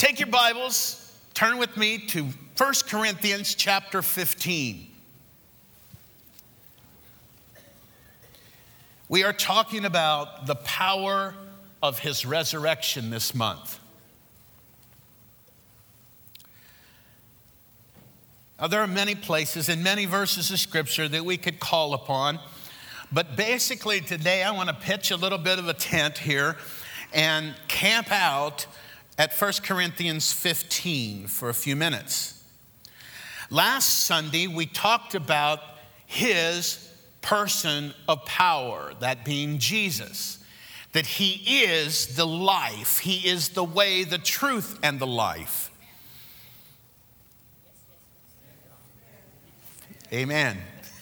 Take your Bibles, turn with me to 1 Corinthians chapter 15. We are talking about the power of his resurrection this month. Now, there are many places and many verses of scripture that we could call upon, but basically today I want to pitch a little bit of a tent here and camp out at 1 Corinthians 15 for a few minutes. Last Sunday, we talked about his person of power, that being Jesus, that he is the life, he is the way, the truth, and the life. Amen.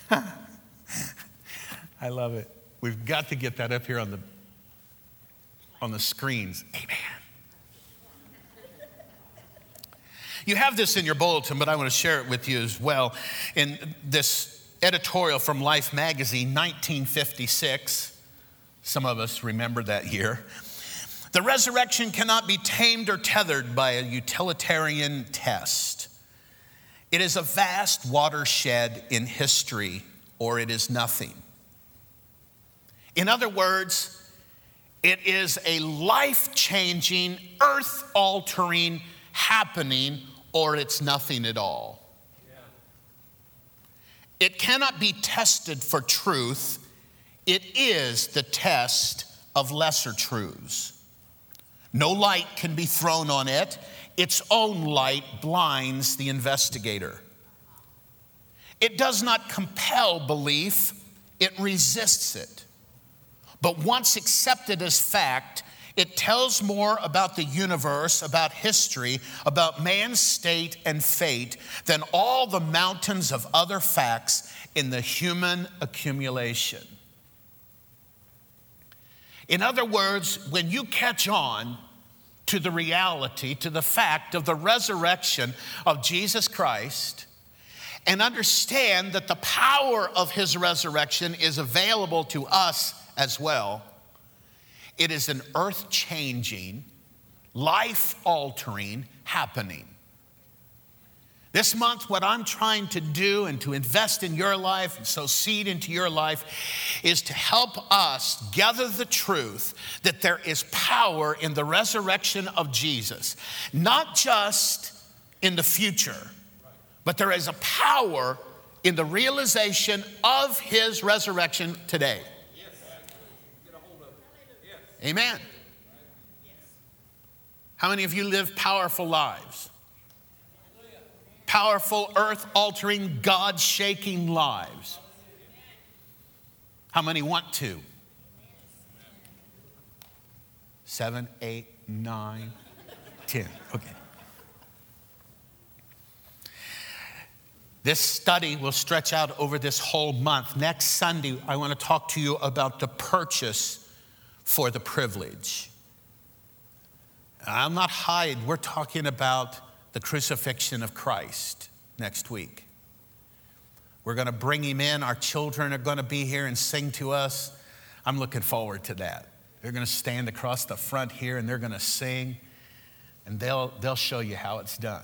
I love it. We've got to get that up here on the screens. Amen. You have this in your bulletin, but I want to share it with you as well. In this editorial from Life magazine, 1956, some of us remember that year. The resurrection cannot be tamed or tethered by a utilitarian test. It is a vast watershed in history, or it is nothing. In other words, it is a life-changing, earth-altering happening, or it's nothing at all. It cannot be tested for truth. It is the test of lesser truths. No light can be thrown on it. Its own light blinds the investigator. It does not compel belief. It resists it. But once accepted as fact, it tells more about the universe, about history, about man's state and fate than all the mountains of other facts in the human accumulation. In other words, when you catch on to the reality, to the fact of the resurrection of Jesus Christ, and understand that the power of his resurrection is available to us as well, it is an earth-changing, life-altering happening. This month, what I'm trying to do and to invest in your life and sow seed into your life is to help us gather the truth that there is power in the resurrection of Jesus. Not just in the future, but there is a power in the realization of his resurrection today. Amen. How many of you live powerful lives? Powerful, earth-altering, God-shaking lives. How many want to? 7, 8, 9, 10. Okay. This study will stretch out over this whole month. Next Sunday, I want to talk to you about the purchase for the privilege. I'm not hiding. We're talking about the crucifixion of Christ next week. We're going to bring him in. Our children are going to be here and sing to us. I'm looking forward to that. They're going to stand across the front here and they're going to sing, and they'll show you how it's done.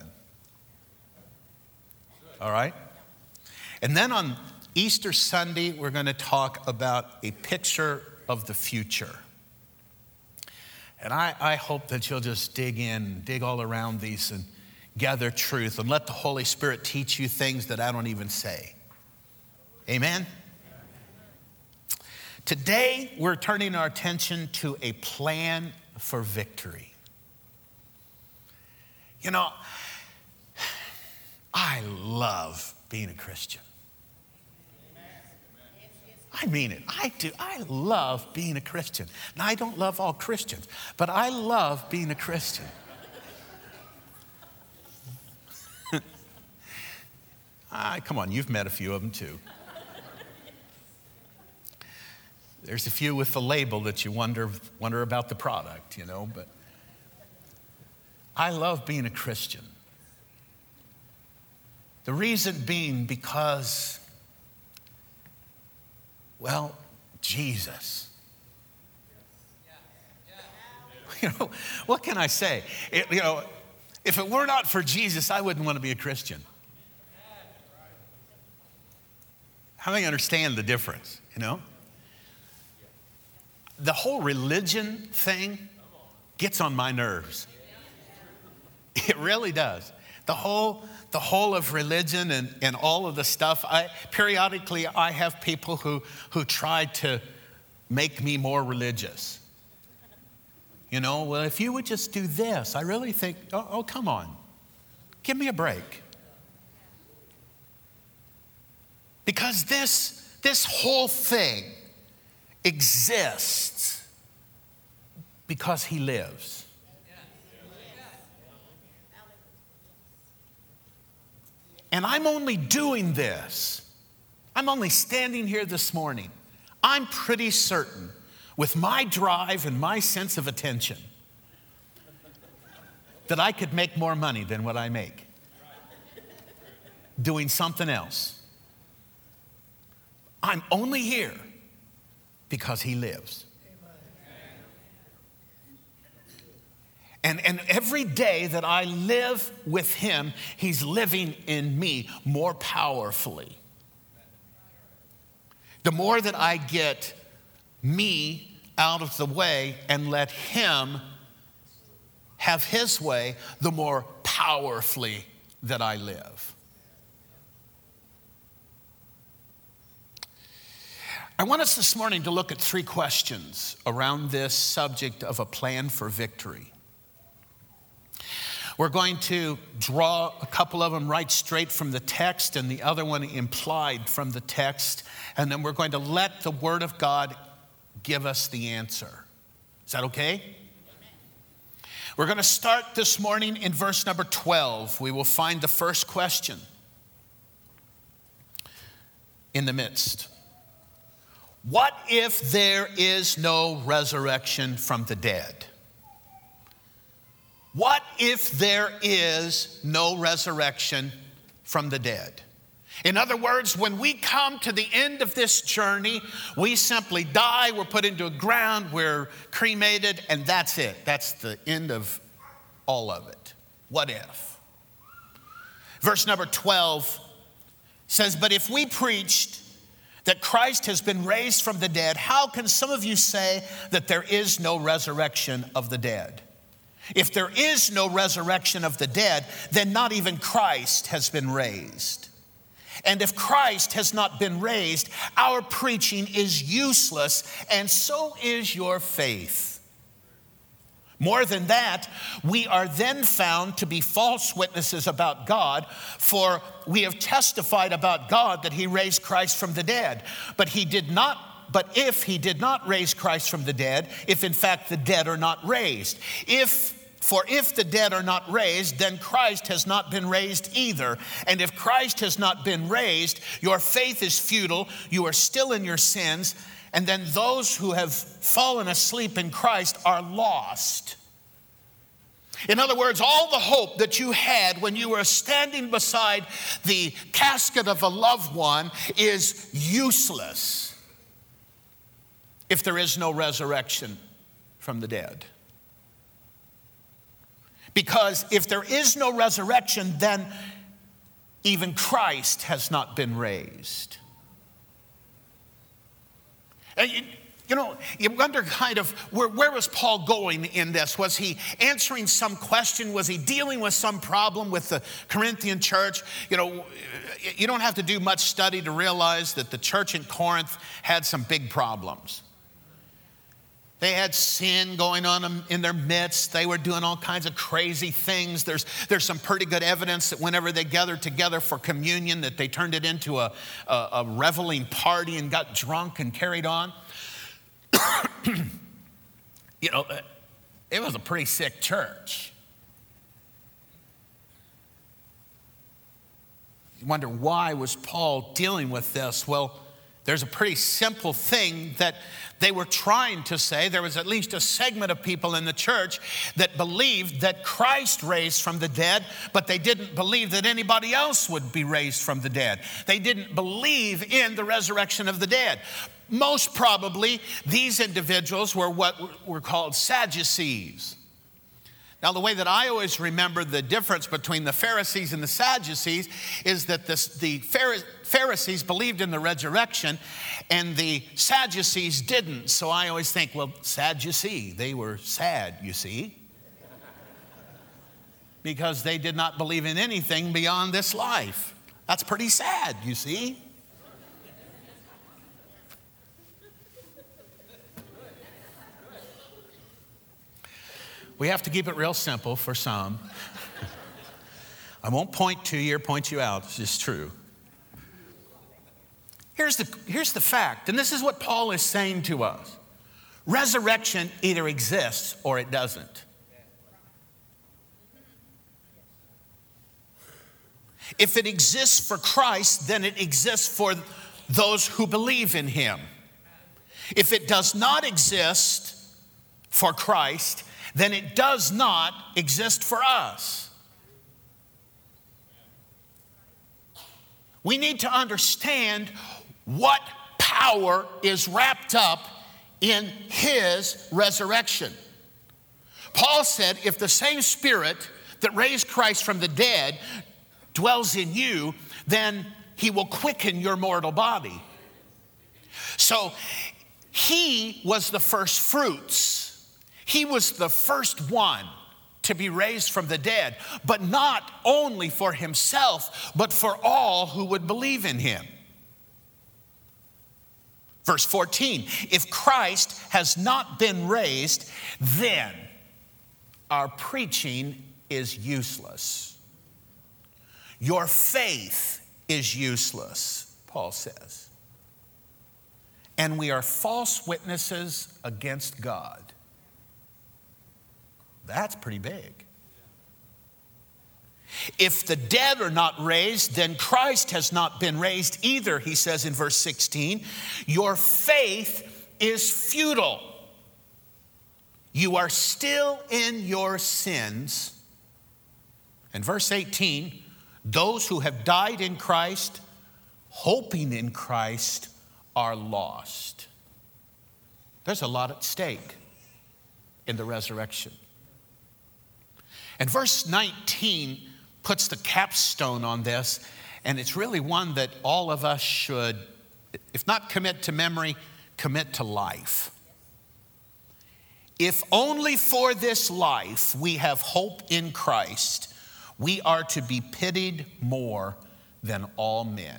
All right? And then on Easter Sunday, we're going to talk about a picture of the future. And I hope that you'll just dig all around these and gather truth and let the Holy Spirit teach you things that I don't even say. Amen? Today, we're turning our attention to a plan for victory. You know, I love being a Christian. I mean it. I do. I love being a Christian. Now, I don't love all Christians, but I love being a Christian. Come on, you've met a few of them too. There's a few with the label that you wonder about the product, but I love being a Christian. The reason being because, well, Jesus. What can I say? If it were not for Jesus, I wouldn't want to be a Christian. How do you understand the difference, you know? The whole religion thing gets on my nerves. It really does. The whole of religion and all of the stuff. Periodically I have people who try to make me more religious. You know, well, if you would just do this, I really think, oh, come on. Give me a break. Because this whole thing exists because he lives. And I'm only doing this. I'm only standing here this morning. I'm pretty certain with my drive and my sense of attention that I could make more money than what I make doing something else. I'm only here because he lives. And every day that I live with him, he's living in me more powerfully. The more that I get me out of the way and let him have his way, the more powerfully that I live. I want us this morning to look at 3 questions around this subject of a plan for victory. We're going to draw a couple of them right straight from the text and the other one implied from the text, and then we're going to let the Word of God give us the answer. Is that okay? We're going to start this morning in verse number 12. We will find the first question in the midst. What if there is no resurrection from the dead? What if there is no resurrection from the dead? In other words, when we come to the end of this journey, we simply die, we're put into a ground, we're cremated, and that's it. That's the end of all of it. What if? Verse number 12 says, but if we preached that Christ has been raised from the dead, how can some of you say that there is no resurrection of the dead? If there is no resurrection of the dead, then not even Christ has been raised. And if Christ has not been raised, our preaching is useless, and so is your faith. More than that, we are then found to be false witnesses about God, for we have testified about God that he raised Christ from the dead. But if he did not raise Christ from the dead, if in fact the dead are not raised, if the dead are not raised, then Christ has not been raised either. And if Christ has not been raised, your faith is futile, you are still in your sins, and then those who have fallen asleep in Christ are lost. In other words, all the hope that you had when you were standing beside the casket of a loved one is useless if there is no resurrection from the dead. Because if there is no resurrection, then even Christ has not been raised. You wonder kind of where was Paul going in this? Was he answering some question? Was he dealing with some problem with the Corinthian church? You don't have to do much study to realize that the church in Corinth had some big problems. They had sin going on in their midst. They were doing all kinds of crazy things. There's some pretty good evidence that whenever they gathered together for communion, that they turned it into a reveling party and got drunk and carried on. It was a pretty sick church. You wonder, why was Paul dealing with this? Well, there's a pretty simple thing that they were trying to say. There was at least a segment of people in the church that believed that Christ raised from the dead, but they didn't believe that anybody else would be raised from the dead. They didn't believe in the resurrection of the dead. Most probably, these individuals were what were called Sadducees. Now, the way that I always remember the difference between the Pharisees and the Sadducees is that the Pharisees believed in the resurrection and the Sadducees didn't. So I always think, well, Sadducee, they were sad, you see, because they did not believe in anything beyond this life. That's pretty sad, you see. We have to keep it real simple for some. I won't point to you or point you out. It's just true. Here's the fact, and this is what Paul is saying to us. Resurrection either exists or it doesn't. If it exists for Christ, then it exists for those who believe in him. If it does not exist for Christ, then it does not exist for us. We need to understand what power is wrapped up in his resurrection. Paul said, if the same Spirit that raised Christ from the dead dwells in you, then he will quicken your mortal body. So he was the first fruits. He was the first one to be raised from the dead, but not only for himself, but for all who would believe in him. Verse 14, if Christ has not been raised, then our preaching is useless. Your faith is useless, Paul says. And we are false witnesses against God. That's pretty big. If the dead are not raised, then Christ has not been raised either, he says in verse 16. Your faith is futile. You are still in your sins. And verse 18, those who have died in Christ, hoping in Christ, are lost. There's a lot at stake in the resurrection. And verse 19 puts the capstone on this, and it's really one that all of us should, if not commit to memory, commit to life. If only for this life we have hope in Christ, we are to be pitied more than all men.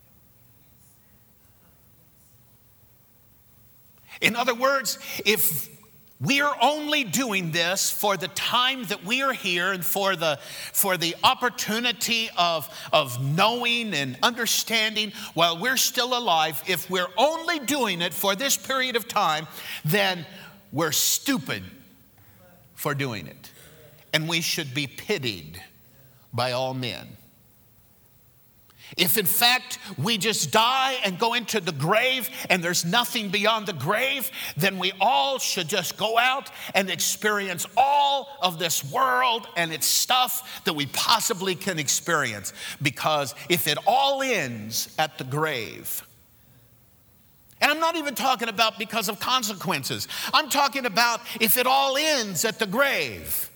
In other words, if we are only doing this for the time that we are here and for the opportunity of knowing and understanding while we're still alive. If we're only doing it for this period of time, then we're stupid for doing it. And we should be pitied by all men. If in fact we just die and go into the grave and there's nothing beyond the grave, then we all should just go out and experience all of this world and its stuff that we possibly can experience. Because if it all ends at the grave, and I'm not even talking about because of consequences, I'm talking about if it all ends at the grave.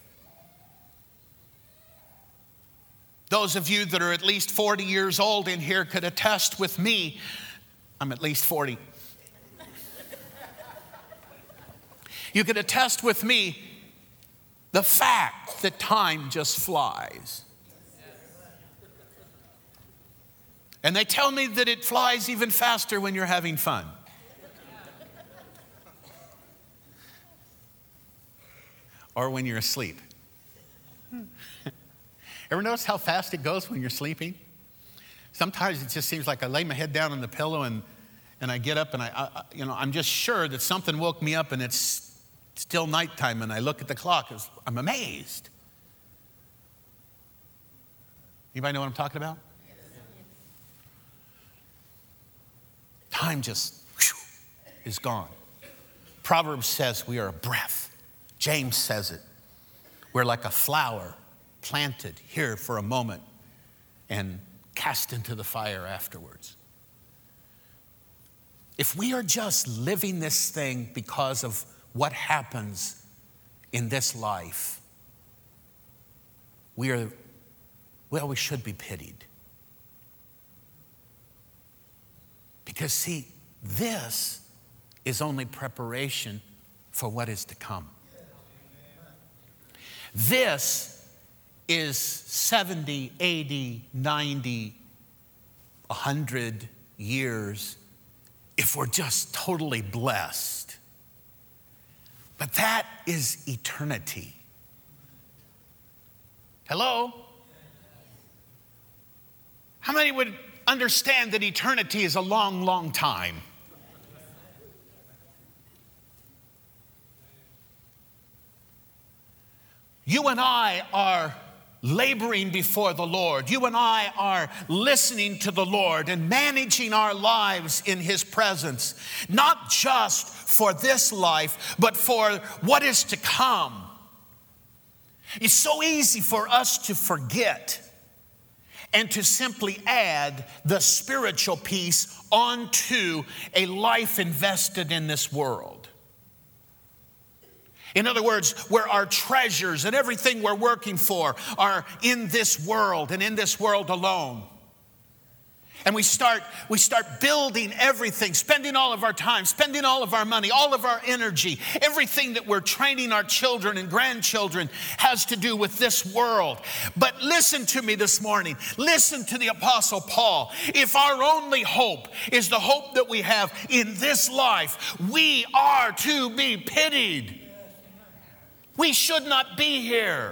Those of you that are at least 40 years old in here could attest with me. I'm at least 40. You could attest with me the fact that time just flies. And they tell me that it flies even faster when you're having fun. Or when you're asleep. Ever notice how fast it goes when you're sleeping? Sometimes it just seems like I lay my head down on the pillow and I get up and I'm just sure that something woke me up and it's still nighttime and I look at the clock. I'm amazed. Anybody know what I'm talking about? Time just is gone. Proverbs says we are a breath. James says it. We're like a flower planted here for a moment and cast into the fire afterwards. If we are just living this thing because of what happens in this life, we should be pitied. Because see, this is only preparation for what is to come. This is 70, 80, 90, 100 years if we're just totally blessed. But that is eternity. Hello? How many would understand that eternity is a long, long time? You and I are laboring before the Lord. You and I are listening to the Lord and managing our lives in His presence, not just for this life, but for what is to come. It's so easy for us to forget and to simply add the spiritual piece onto a life invested in this world. In other words, where our treasures and everything we're working for are in this world and in this world alone. And we start building everything, spending all of our time, spending all of our money, all of our energy. Everything that we're training our children and grandchildren has to do with this world. But listen to me this morning. Listen to the Apostle Paul. If our only hope is the hope that we have in this life, we are to be pitied. We should not be here.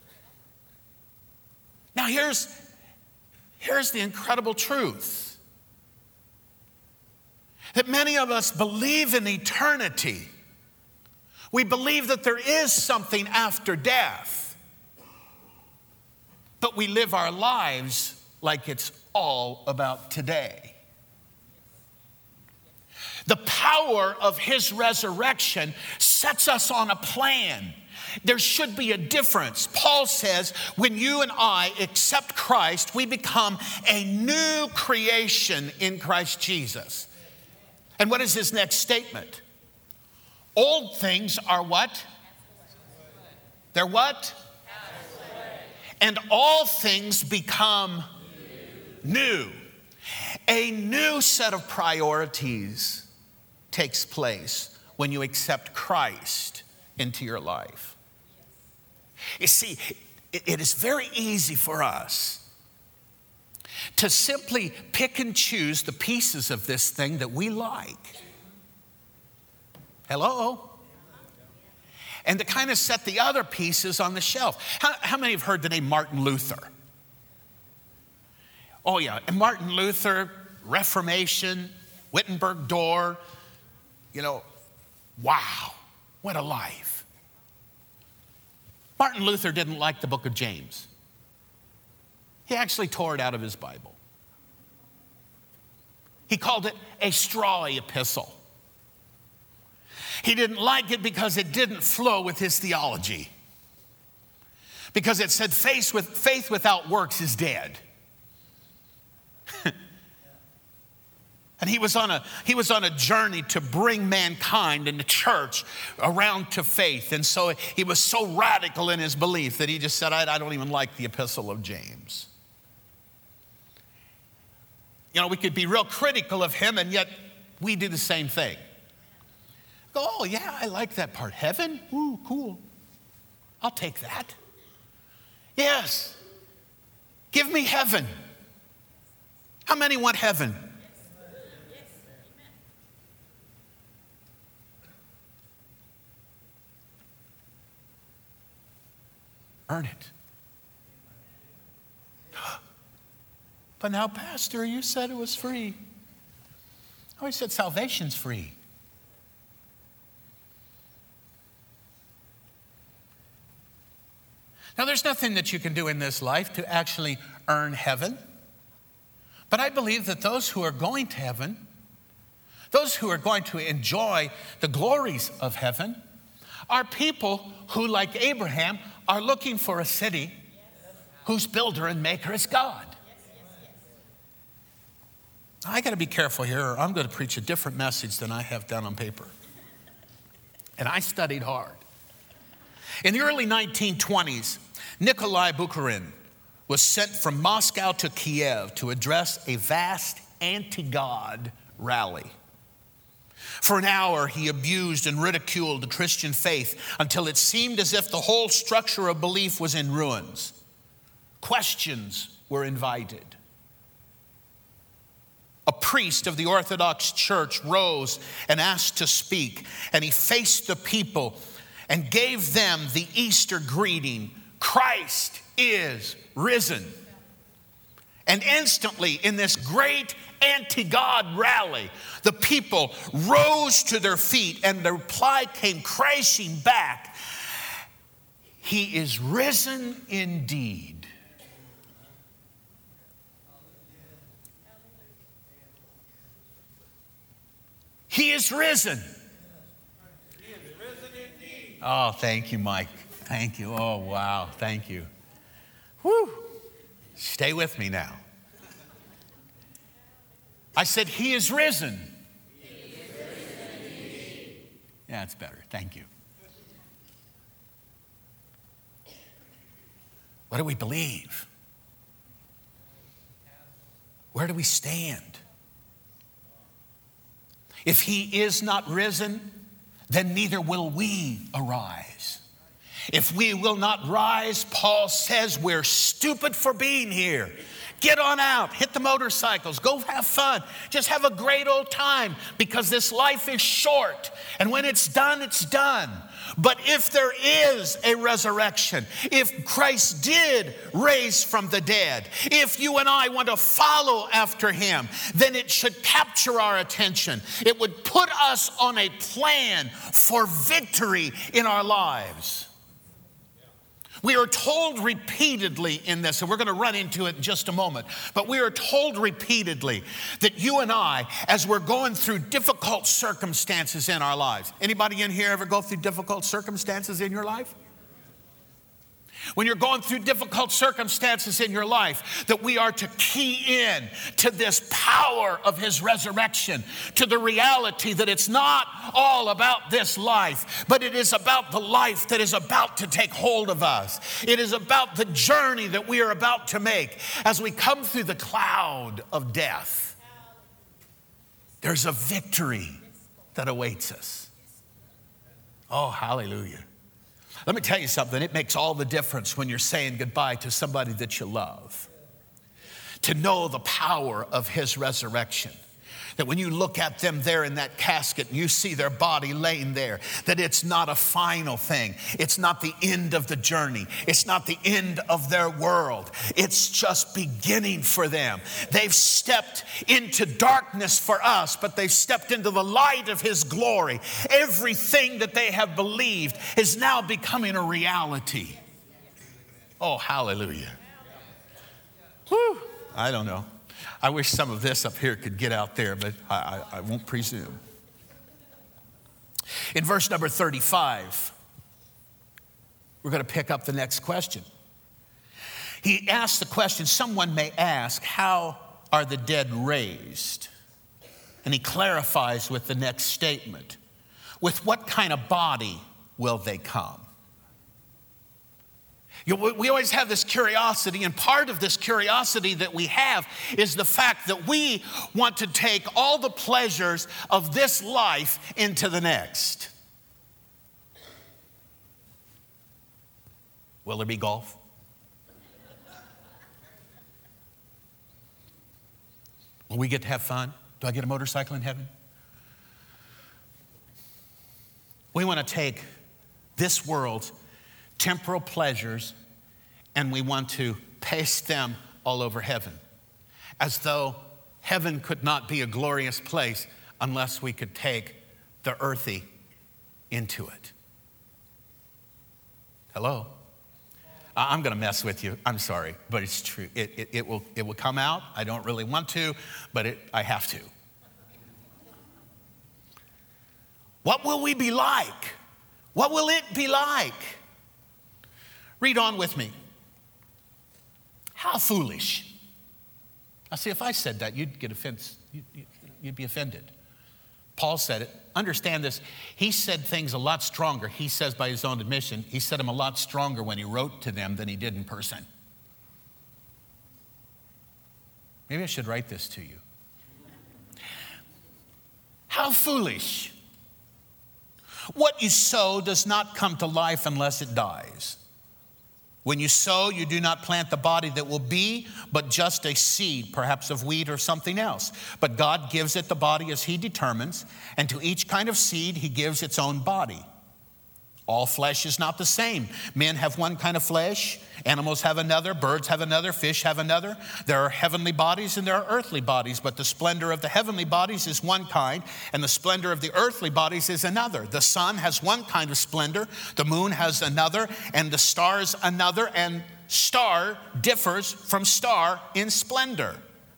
Now here's the incredible truth. That many of us believe in eternity. We believe that there is something after death. But we live our lives like it's all about today. The power of His resurrection sets us on a plan. There should be a difference. Paul says when you and I accept Christ, we become a new creation in Christ Jesus. And what is his next statement? Old things are what? They're what? And all things become new. A new set of priorities takes place when you accept Christ into your life. You see, it is very easy for us to simply pick and choose the pieces of this thing that we like. Hello? And to kind of set the other pieces on the shelf. How many have heard the name Martin Luther? Oh yeah, and Martin Luther, Reformation, Wittenberg door, wow, what a life. Martin Luther didn't like the book of James. He actually tore it out of his Bible. He called it a straw epistle. He didn't like it because it didn't flow with his theology. Because it said faith without works is dead. And he was on a journey to bring mankind and the church around to faith. And so he was so radical in his belief that he just said, I don't even like the epistle of James. We could be real critical of him, and yet we do the same thing. Go, oh yeah, I like that part. Heaven? Ooh, cool. I'll take that. Yes. Give me heaven. How many want heaven? Earn it. But now, Pastor, you said it was free. Oh, he said salvation's free. Now, there's nothing that you can do in this life to actually earn heaven. But I believe that those who are going to heaven, those who are going to enjoy the glories of heaven, are people who, like Abraham, are looking for a city whose builder and maker is God. I got to be careful here, or I'm going to preach a different message than I have down on paper. And I studied hard. In the early 1920s, Nikolai Bukharin was sent from Moscow to Kiev to address a vast anti-God rally. For an hour, he abused and ridiculed the Christian faith until it seemed as if the whole structure of belief was in ruins. Questions were invited. A priest of the Orthodox Church rose and asked to speak, and he faced the people and gave them the Easter greeting, "Christ is risen." And instantly, in this great anti-God rally, the people rose to their feet, and the reply came crashing back, "He is risen indeed." He is risen. He is risen indeed. Oh, thank you, Mike. Thank you. Oh, wow. Thank you. Whew. Stay with me now. I said, he is risen. He is risen indeed. Yeah, it's better. Thank you. What do we believe? Where do we stand? If he is not risen, then neither will we arise. If we will not rise, Paul says we're stupid for being here. Get on out, hit the motorcycles, go have fun. Just have a great old time, because this life is short. And when it's done, it's done. But if there is a resurrection, if Christ did raise from the dead, if you and I want to follow after him, then it should capture our attention. It would put us on a plan for victory in our lives. We are told repeatedly in this, and we're going to run into it in just a moment, but we are told repeatedly that you and I, as we're going through difficult circumstances in our lives. Anybody in here ever go through difficult circumstances in your life? When you're going through difficult circumstances in your life, that we are to key in to this power of his resurrection, to the reality that it's not all about this life, but it is about the life that is about to take hold of us. It is about the journey that we are about to make as we come through the cloud of death. There's a victory that awaits us. Oh, hallelujah. Let me tell you something. It makes all the difference when you're saying goodbye to somebody that you love. To know the power of his resurrection. That when you look at them there in that casket and you see their body laying there, that it's not a final thing. It's not the end of the journey. It's not the end of their world. It's just beginning for them. They've stepped into darkness for us, but they've stepped into the light of his glory. Everything that they have believed is now becoming a reality. Oh, hallelujah. Whew. I don't know. I wish some of this up here could get out there, but I won't presume. In verse number 35, we're going to pick up the next question. He asks the question, someone may ask, how are the dead raised? And he clarifies with the next statement, with what kind of body will they come? We always have this curiosity, and part of this curiosity that we have is the fact that we want to take all the pleasures of this life into the next. Will there be golf? Will we get to have fun? Do I get a motorcycle in heaven? We want to take this world's temporal pleasures and we want to paste them all over heaven, as though heaven could not be a glorious place unless we could take the earthy into it. Hello? I'm going to mess with you. I'm sorry, but it's true. It will come out. I don't really want to, but I have to. What will we be like? What will it be like? Read on with me. How foolish. Now see, if I said that, you'd get offense. You'd be offended. Paul said it. Understand this. He said things a lot stronger. He says by his own admission, he said them a lot stronger when he wrote to them than he did in person. Maybe I should write this to you. How foolish. What you sow does not come to life unless it dies. When you sow, you do not plant the body that will be, but just a seed, perhaps of wheat or something else. But God gives it the body as he determines, and to each kind of seed he gives its own body. All flesh is not the same. Men have one kind of flesh, animals have another, birds have another, fish have another. There are heavenly bodies and there are earthly bodies, but the splendor of the heavenly bodies is one kind, and the splendor of the earthly bodies is another. The sun has one kind of splendor, the moon has another, and the stars another, and star differs from star in splendor.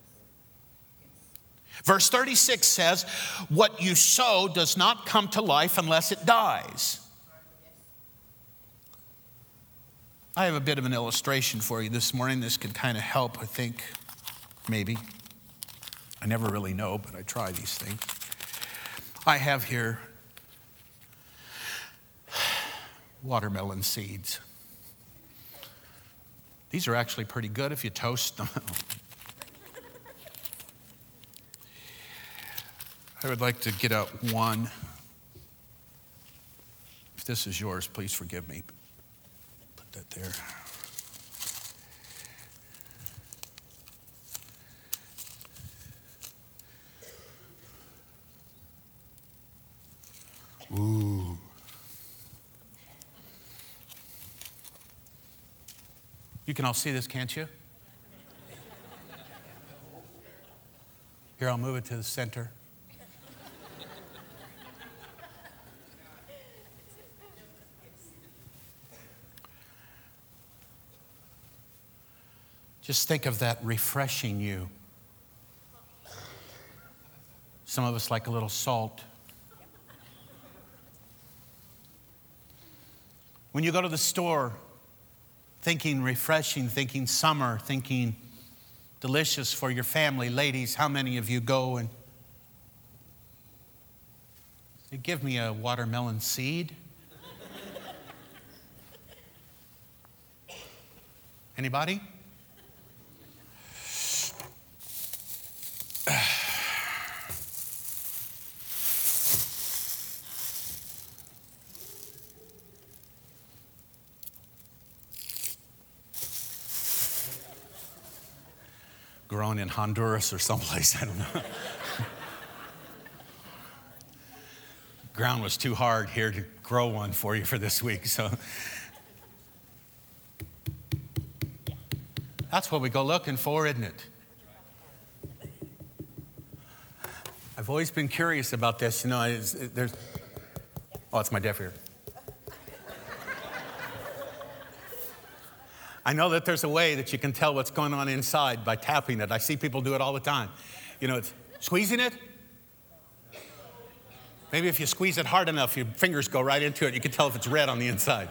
Verse 36 says, what you sow does not come to life unless it dies. I have a bit of an illustration for you this morning. This could kind of help, I think, maybe. I never really know, but I try these things. I have here watermelon seeds. These are actually pretty good if you toast them. I would like to get out one. If this is yours, please forgive me. That there. Ooh. You can all see this, can't you? Here, I'll move it to the center. Just think of that refreshing you. Some of us like a little salt. When you go to the store, thinking refreshing, thinking summer, thinking delicious for your family, ladies, how many of you go and you give me a watermelon seed? Anybody? Grown in Honduras or someplace, I don't know. Ground was too hard here to grow one for you for this week, so. That's what we go looking for, isn't it? I've always been curious about this, you know, it's my deaf ear. I know that there's a way that you can tell what's going on inside by tapping it. I see people do it all the time. You know, it's squeezing it. Maybe if you squeeze it hard enough, your fingers go right into it. You can tell if it's red on the inside.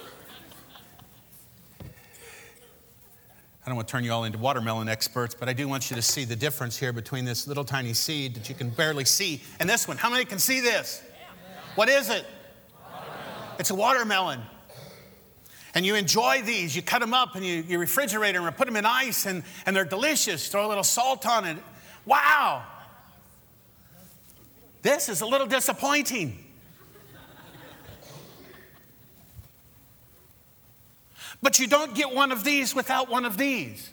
I don't want to turn you all into watermelon experts, but I do want you to see the difference here between this little tiny seed that you can barely see and this one. How many can see this? What is it? It's a watermelon. And you enjoy these. You cut them up and you refrigerate them or put them in ice and they're delicious. Throw a little salt on it. Wow. This is a little disappointing. But you don't get one of these without one of these.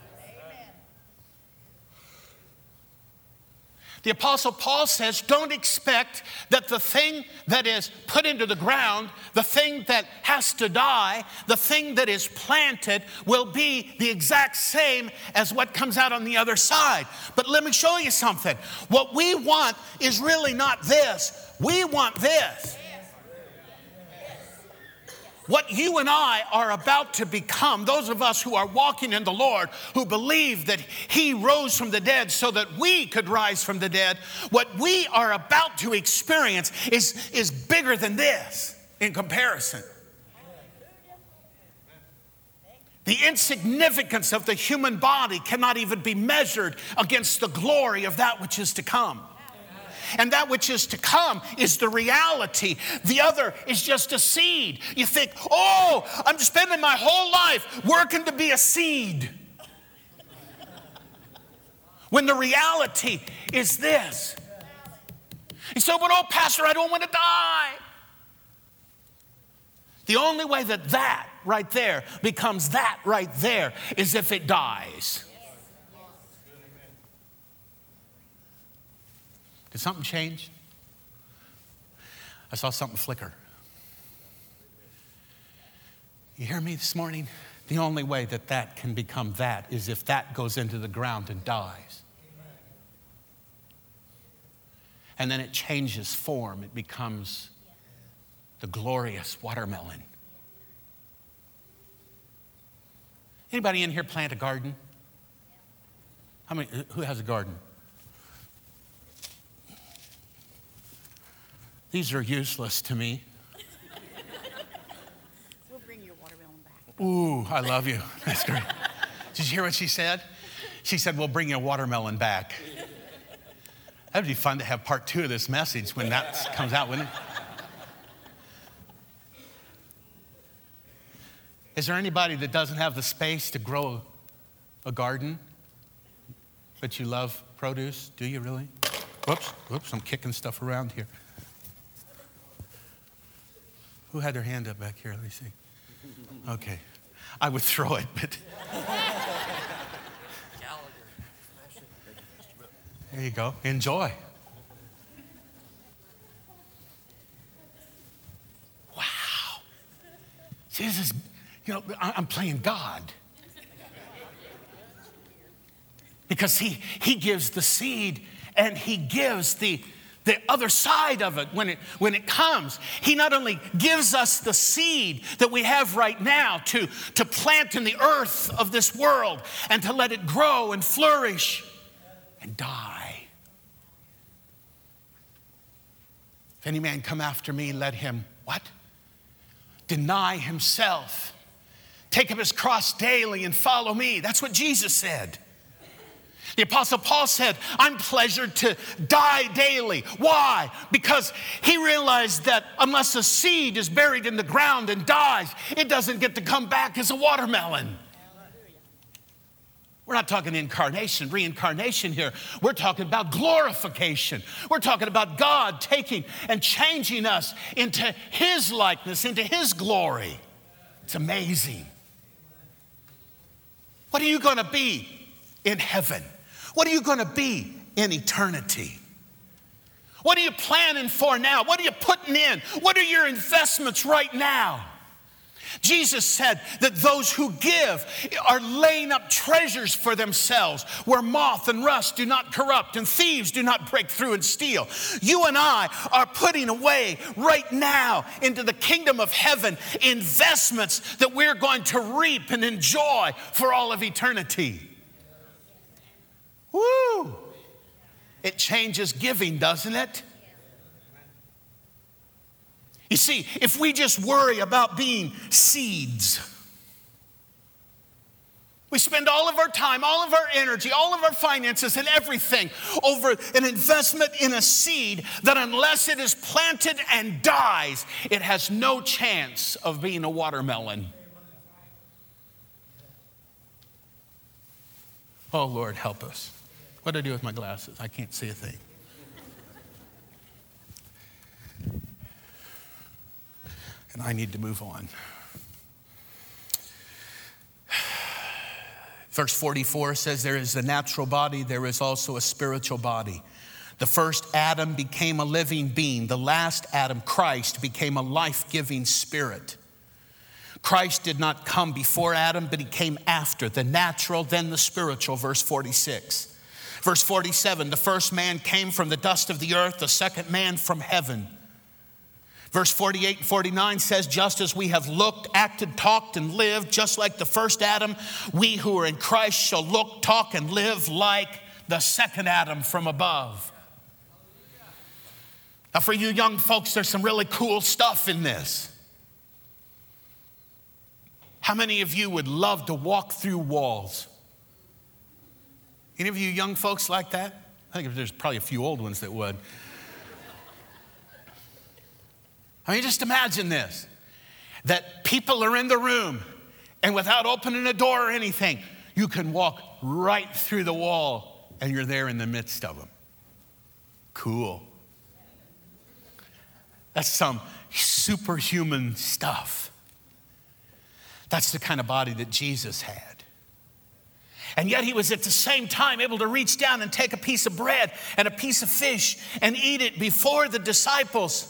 The Apostle Paul says, don't expect that the thing that is put into the ground, the thing that has to die, the thing that is planted will be the exact same as what comes out on the other side. But let me show you something. What we want is really not this. We want this. What you and I are about to become, those of us who are walking in the Lord, who believe that He rose from the dead so that we could rise from the dead, what we are about to experience is bigger than this in comparison. The insignificance of the human body cannot even be measured against the glory of that which is to come. and that which is to come is the reality. The other is just a seed. You think, oh, I'm spending my whole life working to be a seed. When the reality is this. He said, but oh, Pastor, I don't want to die. The only way that right there becomes that right there is if it dies. Did something change? I saw something flicker. You hear me this morning? The only way that can become that is if that goes into the ground and dies. And then it changes form. It becomes the glorious watermelon. Anybody in here plant a garden? Who has a garden? These are useless to me. We'll bring your watermelon back. Ooh, I love you. That's great. Did you hear what she said? She said, we'll bring your watermelon back. That would be fun to have part 2 of this message when that comes out, wouldn't it? Is there anybody that doesn't have the space to grow a garden, but you love produce? Do you really? Whoops, I'm kicking stuff around here. Who had their hand up back here? Let me see. Okay. I would throw it, but... There you go. Enjoy. Wow. See, this is, I'm playing God. Because he gives the seed and he gives the other side of it when it comes. He not only gives us the seed that we have right now to plant in the earth of this world and to let it grow and flourish and die. If any man come after me, let him, what? Deny himself. Take up his cross daily and follow me. That's what Jesus said. The Apostle Paul said, I'm pleasured to die daily. Why? Because he realized that unless a seed is buried in the ground and dies, it doesn't get to come back as a watermelon. We're not talking incarnation, reincarnation here. We're talking about glorification. We're talking about God taking and changing us into his likeness, into his glory. It's amazing. What are you going to be in heaven? What are you going to be in eternity? What are you planning for now? What are you putting in? What are your investments right now? Jesus said that those who give are laying up treasures for themselves where moth and rust do not corrupt and thieves do not break through and steal. You and I are putting away right now into the kingdom of heaven investments that we're going to reap and enjoy for all of eternity. Woo! It changes giving, doesn't it? You see, if we just worry about being seeds, we spend all of our time, all of our energy, all of our finances and everything over an investment in a seed that unless it is planted and dies, it has no chance of being a watermelon. Oh, Lord, help us. What do I do with my glasses? I can't see a thing. And I need to move on. Verse 44 says, there is a natural body, there is also a spiritual body. The first Adam became a living being. The last Adam, Christ, became a life-giving spirit. Christ did not come before Adam, but he came after. The natural, then the spiritual, verse 46. Verse 47, the first man came from the dust of the earth, the second man from heaven. Verse 48 and 49 says, just as we have looked, acted, talked, and lived, just like the first Adam, we who are in Christ shall look, talk, and live like the second Adam from above. Now for you young folks, there's some really cool stuff in this. How many of you would love to walk through walls? Any of you young folks like that? I think there's probably a few old ones that would. I mean, just imagine this, that people are in the room and without opening a door or anything, you can walk right through the wall and you're there in the midst of them. Cool. That's some superhuman stuff. That's the kind of body that Jesus had. And yet he was at the same time able to reach down and take a piece of bread and a piece of fish and eat it before the disciples.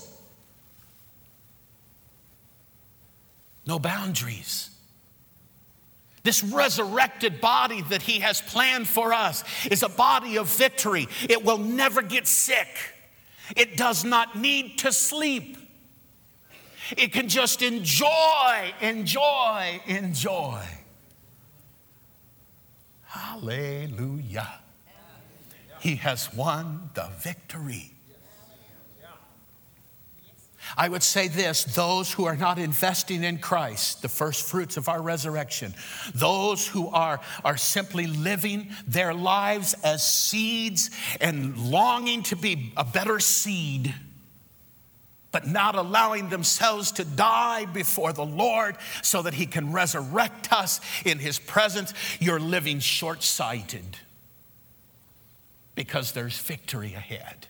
No boundaries. This resurrected body that he has planned for us is a body of victory. It will never get sick. It does not need to sleep. It can just enjoy. Hallelujah. He has won the victory. I would say this, those who are not investing in Christ, the first fruits of our resurrection, those who are simply living their lives as seeds and longing to be a better seed, but not allowing themselves to die before the Lord so that he can resurrect us in his presence, you're living short-sighted because there's victory ahead.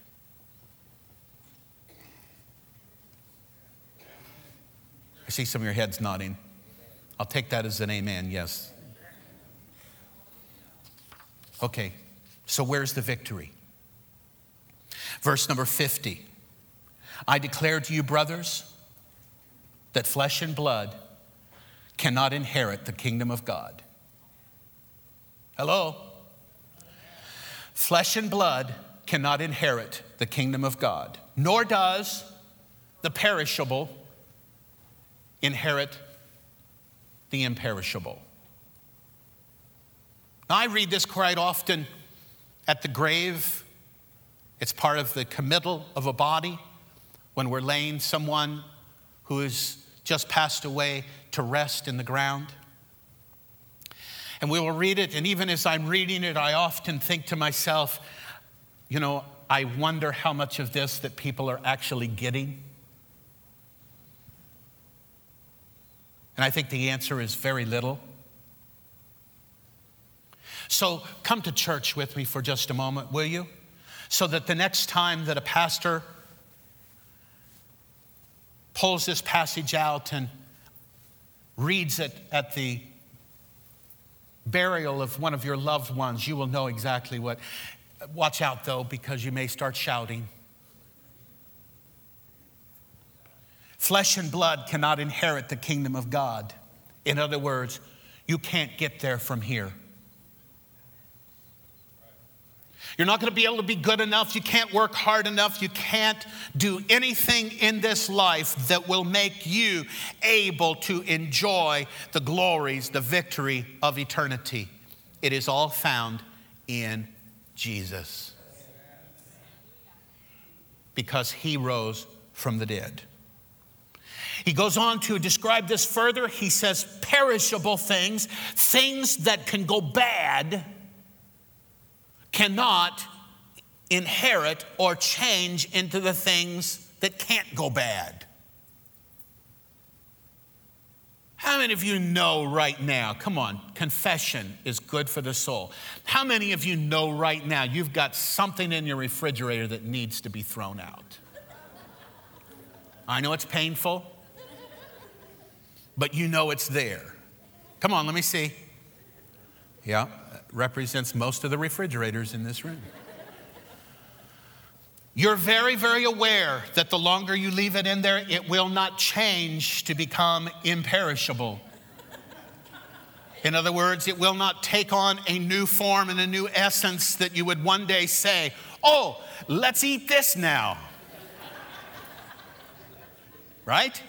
I see some of your heads nodding. I'll take that as an amen, yes. Okay, so where's the victory? Verse number 50. I declare to you, brothers, that flesh and blood cannot inherit the kingdom of God. Hello? Flesh and blood cannot inherit the kingdom of God, nor does the perishable inherit the imperishable. Now, I read this quite often at the grave. It's part of the committal of a body when we're laying someone who has just passed away to rest in the ground. And we will read it, and even as I'm reading it, I often think to myself, I wonder how much of this that people are actually getting. And I think the answer is very little. So come to church with me for just a moment, will you? So that the next time that a pastor pulls this passage out and reads it at the burial of one of your loved ones, you will know exactly what. Watch out, though, because you may start shouting. Flesh and blood cannot inherit the kingdom of God. In other words, you can't get there from here. You're not going to be able to be good enough. You can't work hard enough. You can't do anything in this life that will make you able to enjoy the glories, the victory of eternity. It is all found in Jesus, because he rose from the dead. He goes on to describe this further. He says perishable things, things that can go bad, cannot inherit or change into the things that can't go bad. How many of you know right now, come on, confession is good for the soul. How many of you know right now you've got something in your refrigerator that needs to be thrown out? I know it's painful, but you know it's there. Come on, let me see. Yeah, represents most of the refrigerators in this room. You're very, very aware that the longer you leave it in there, it will not change to become imperishable. In other words, it will not take on a new form and a new essence that you would one day say, oh, let's eat this now. Right?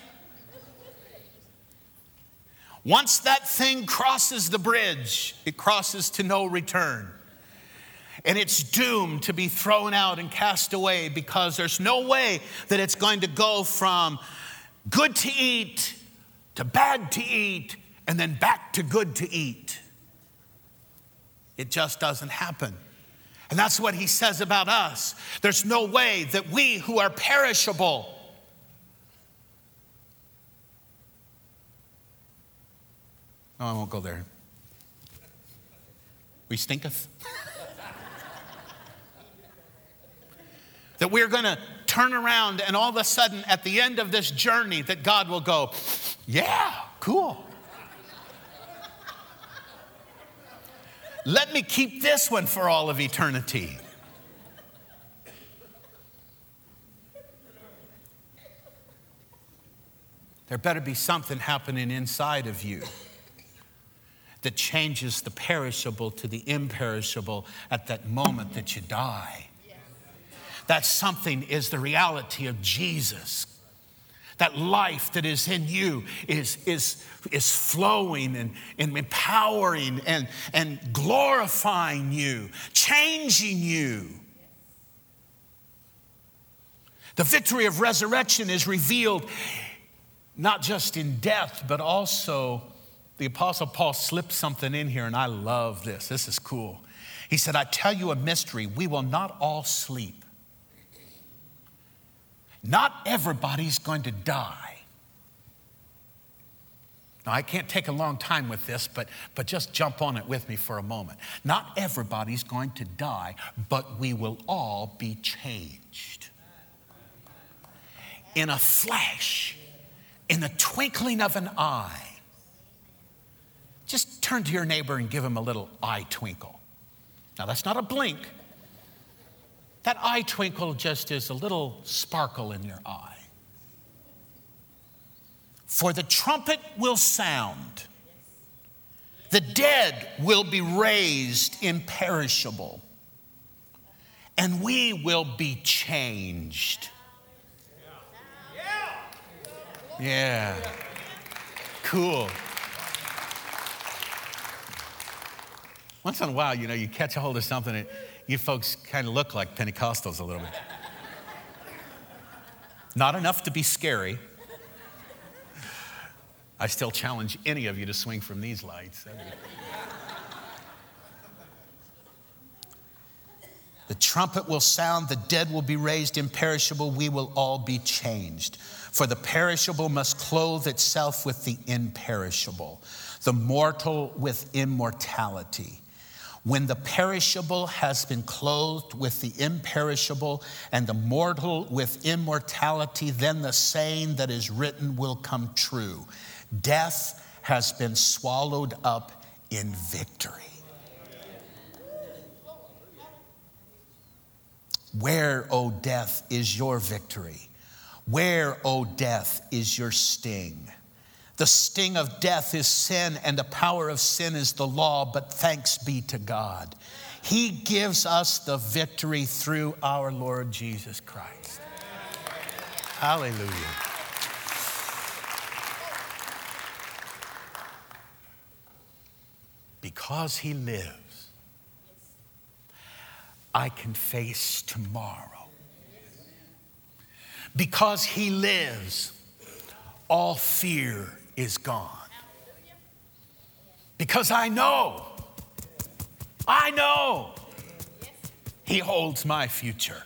Once that thing crosses the bridge, it crosses to no return. And it's doomed to be thrown out and cast away, because there's no way that it's going to go from good to eat to bad to eat and then back to good to eat. It just doesn't happen. And that's what he says about us. There's no way that we who are perishable No, I won't go there. We stinketh. That we're going to turn around and all of a sudden at the end of this journey that God will go, yeah, cool. Let me keep this one for all of eternity. There better be something happening inside of you that changes the perishable to the imperishable at that moment that you die. That something is the reality of Jesus. That life that is in you is flowing and empowering and glorifying you, changing you. The victory of resurrection is revealed not just in death, but also the Apostle Paul slipped something in here, and I love this. This is cool. He said, I tell you a mystery. We will not all sleep. Not everybody's going to die. Now, I can't take a long time with this, but just jump on it with me for a moment. Not everybody's going to die, but we will all be changed. In a flash, in the twinkling of an eye. Just turn to your neighbor and give him a little eye twinkle. Now, that's not a blink. That eye twinkle just is a little sparkle in your eye. For the trumpet will sound. The dead will be raised imperishable. And we will be changed. Yeah. Cool. Once in a while, you catch a hold of something and you folks kind of look like Pentecostals a little bit. Not enough to be scary. I still challenge any of you to swing from these lights. The trumpet will sound, the dead will be raised imperishable, we will all be changed. For the perishable must clothe itself with the imperishable, the mortal with immortality. When the perishable has been clothed with the imperishable and the mortal with immortality, then the saying that is written will come true. Death has been swallowed up in victory. Where, O death, is your victory? Where, O death, is your sting? The sting of death is sin, and the power of sin is the law, but thanks be to God. He gives us the victory through our Lord Jesus Christ. Hallelujah. Because he lives, I can face tomorrow. Because he lives, all fear is gone. Because I know he holds my future.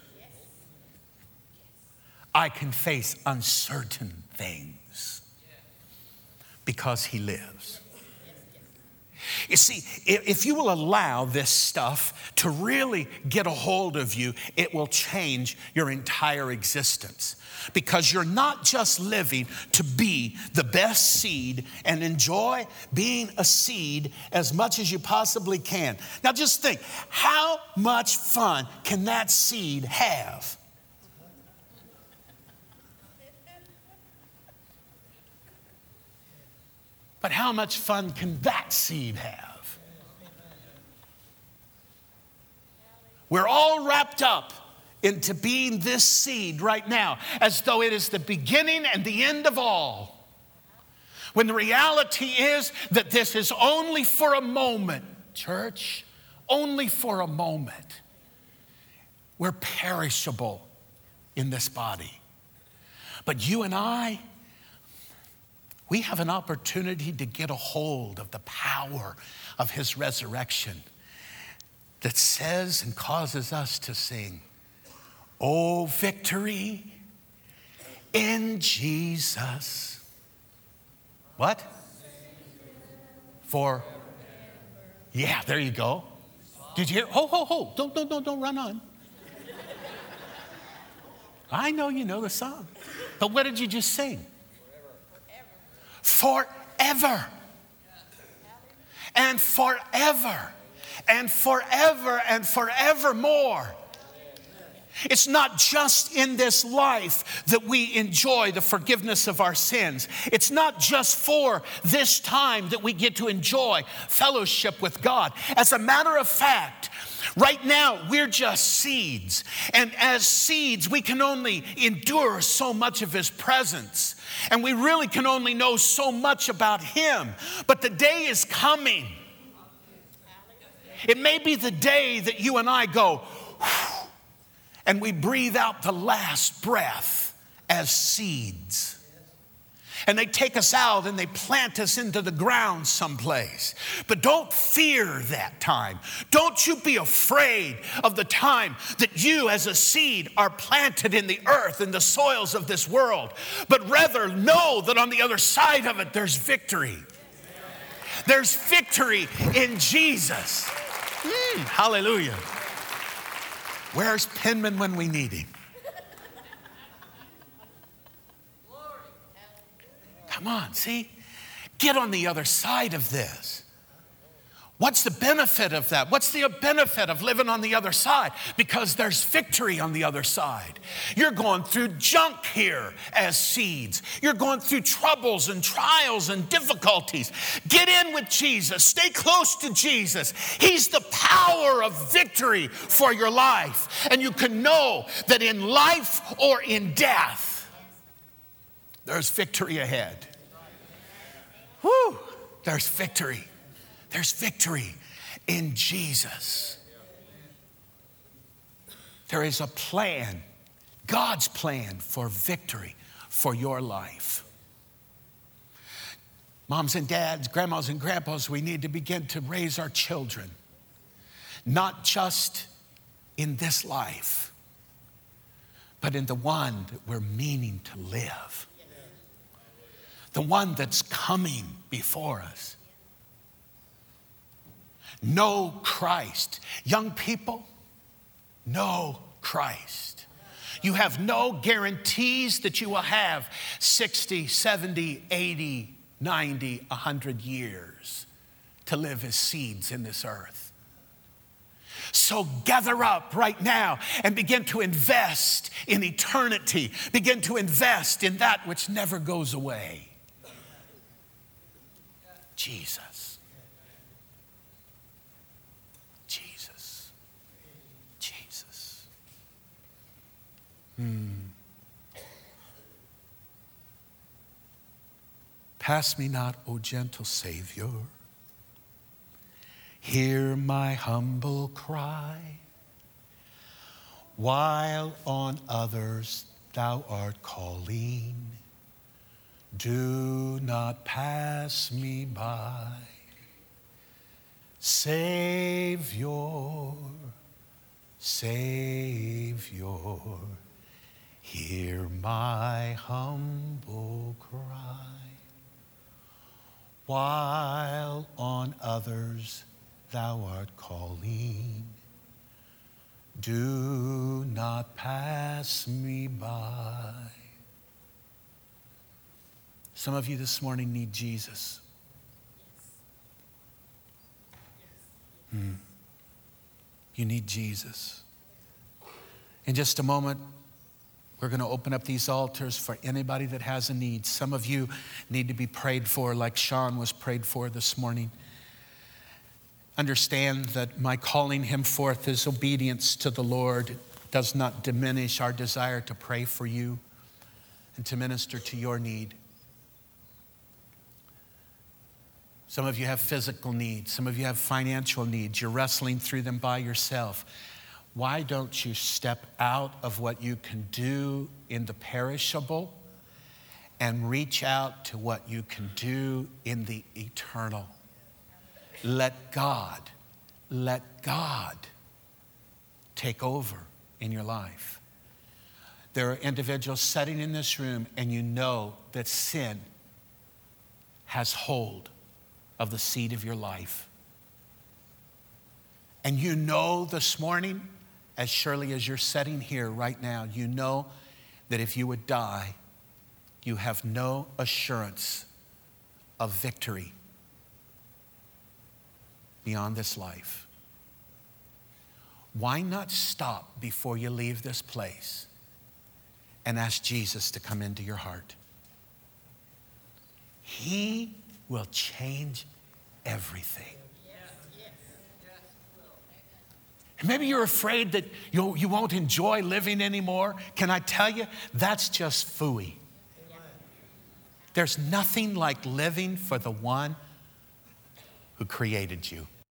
I can face uncertain things because he lives. You see, if you will allow this stuff to really get a hold of you, it will change your entire existence. Because you're not just living to be the best seed and enjoy being a seed as much as you possibly can. Now just think, how much fun can that seed have? But how much fun can that seed have? We're all wrapped up into being this seed right now, as though it is the beginning and the end of all. When the reality is that this is only for a moment, church, only for a moment. We're perishable in this body. But you and I, we have an opportunity to get a hold of the power of his resurrection that says and causes us to sing, "Oh, victory in Jesus." What? For, yeah, there you go. Did you hear? Ho, ho, ho. Don't run on. I know you know the song. But what did you just sing? Forever. And forever. And forever and forevermore. It's not just in this life that we enjoy the forgiveness of our sins. It's not just for this time that we get to enjoy fellowship with God. As a matter of fact, right now we're just seeds. And as seeds, we can only endure so much of His presence. And we really can only know so much about Him. But the day is coming. It may be the day that you and I go, and we breathe out the last breath as seeds. And they take us out and they plant us into the ground someplace. But don't fear that time. Don't you be afraid of the time that you as a seed are planted in the earth, in the soils of this world. But rather know that on the other side of it, there's victory. There's victory in Jesus. Hallelujah. Where's Penman when we need him? Come on, see? Get on the other side of this. What's the benefit of that? What's the benefit of living on the other side? Because there's victory on the other side. You're going through junk here as seeds. You're going through troubles and trials and difficulties. Get in with Jesus. Stay close to Jesus. He's the power of victory for your life. And you can know that in life or in death, there's victory ahead. Whew, there's victory. There's victory in Jesus. There is a plan, God's plan for victory for your life. Moms and dads, grandmas and grandpas, we need to begin to raise our children, not just in this life, but in the one that we're meaning to live. The one that's coming before us. Know Christ. Young people, know Christ. You have no guarantees that you will have 60, 70, 80, 90, 100 years to live as seeds in this earth. So gather up right now and begin to invest in eternity. Begin to invest in that which never goes away. Jesus. Jesus. Jesus. Pass me not, O gentle Savior. Hear my humble cry, while on others thou art calling. Do not pass me by. Savior, Savior, hear my humble cry, while on others thou art calling. Do not pass me by. Some of you this morning need Jesus. You need Jesus. In just a moment, we're going to open up these altars for anybody that has a need. Some of you need to be prayed for, like Sean was prayed for this morning. Understand that my calling him forth is obedience to the Lord does not diminish our desire to pray for you and to minister to your need. Some of you have physical needs. Some of you have financial needs. You're wrestling through them by yourself. Why don't you step out of what you can do in the perishable and reach out to what you can do in the eternal? Let God take over in your life. There are individuals sitting in this room and you know that sin has hold of the seed of your life. And you know this morning, as surely as you're sitting here right now, you know that if you would die, you have no assurance of victory beyond this life. Why not stop before you leave this place and ask Jesus to come into your heart? He will change everything. And maybe you're afraid that you won't enjoy living anymore. Can I tell you, that's just phooey. There's nothing like living for the one who created you.